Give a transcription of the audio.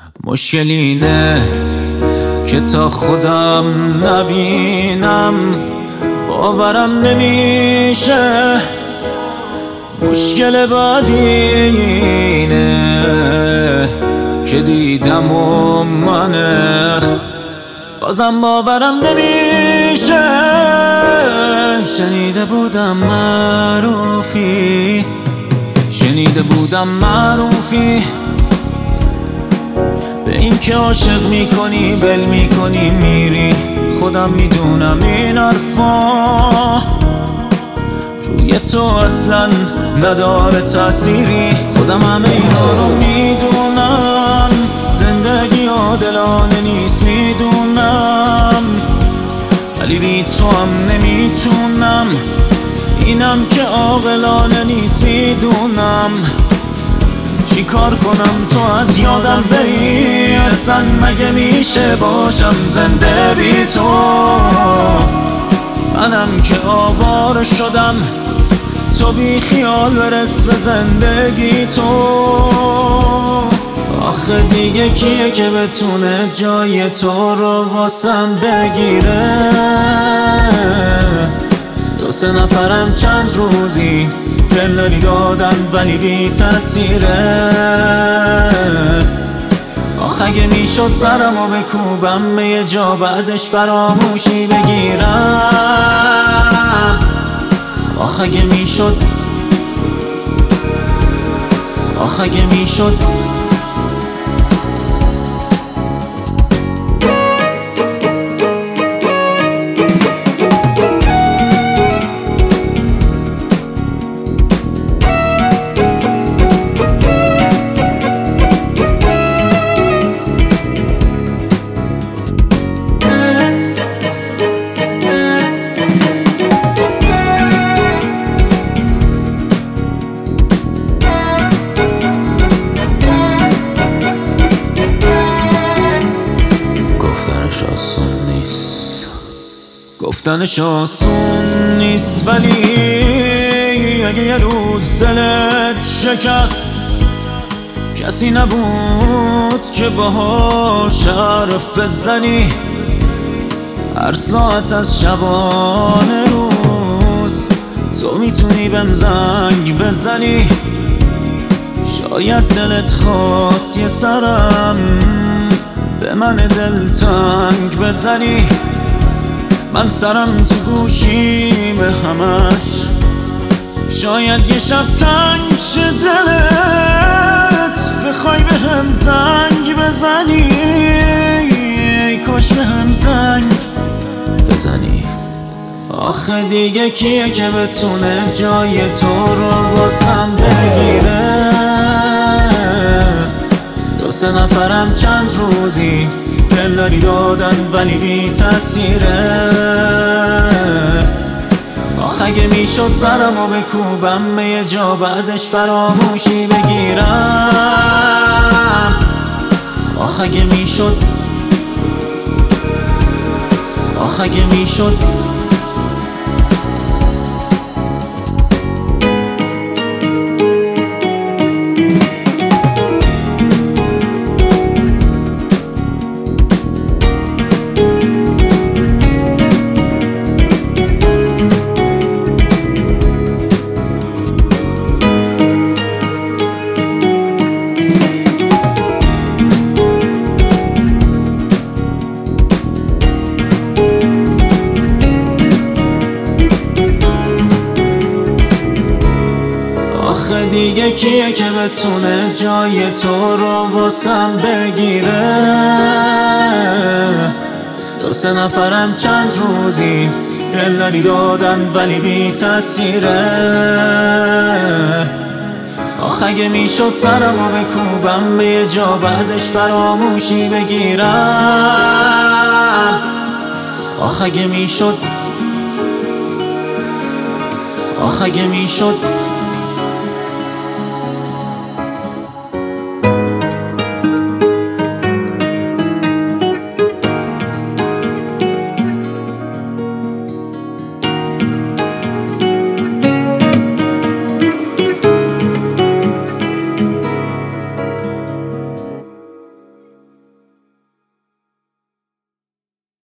مشکل اینه که تا خودم نبینم باورم نمیشه. مشکل بعدی اینه که دیدم و منه بازم باورم نمیشه. شنیده بودم معروفی به این که عاشق میکنی ول میکنی میری. خودم میدونم این حرفا روی تو اصلا نداره تأثیری. خودم همه اینا رو میدونم، زندگی عادلانه نیست میدونم، ولی بی تو هم نمیتونم. اینم که عاقلانه نیست میدونم. چی کار کنم تو از یادم بری؟ اصلا مگه میشه باشم زنده بی تو؟ منم که آواره شدم، تو بی خیال برس به زندگی تو. آخه دیگه کیه که بتونه جای تو رو واسم بگیره؟ دو سه نفرم چند روزی دلداری دادن ولی بی تأثیره. آخه اگه میشد سرمو بکوبم به یه جا بعدش فراموشی بگیرم. آخه اگه میشد گفتنش آسون نیست، ولی اگه یه روز دلت شکست کسی نبود که باهاش حرف بزنی. هر ساعت از شبانه روز تو میتونی بهم زنگ بزنی. شاید دلت خواست یه سرم به من دلتنگ بزنی. من سرم تو گوشی به همش، شاید یه شب تنگ شه دلت بخوای به هم زنگ بزنی. ای کاش به هم زنگ بزنی. آخه دیگه کیه که بتونه جای تو رو واسم بگیره؟ دو سه نفرم چند روزی دلداری دادن ولی بی تأثیره. آخه اگه میشد سرمو بکوبم به یه جا بعدش فراموشی بگیرم. آخه اگه میشد دیگه کیه که بتونه جای تو رو واسم بگیره؟ دو سه نفرم چند روزی دلداری دادن ولی بی تأثیره. آخه اگه میشد سرمو بکوبم به یه جا بعدش فراموشی بگیرم. آخه اگه میشد